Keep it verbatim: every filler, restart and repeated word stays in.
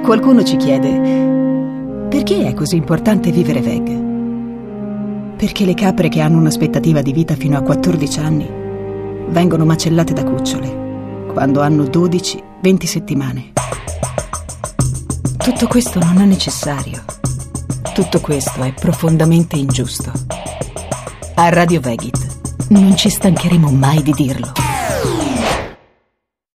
Qualcuno ci chiede: perché è così importante vivere veg? Perché le capre che hanno un'aspettativa di vita fino a quattordici anni vengono macellate da cucciole quando hanno dodici venti settimane. Tutto questo non è necessario. Tutto questo è profondamente ingiusto. A Radio Vegit non ci stancheremo mai di dirlo.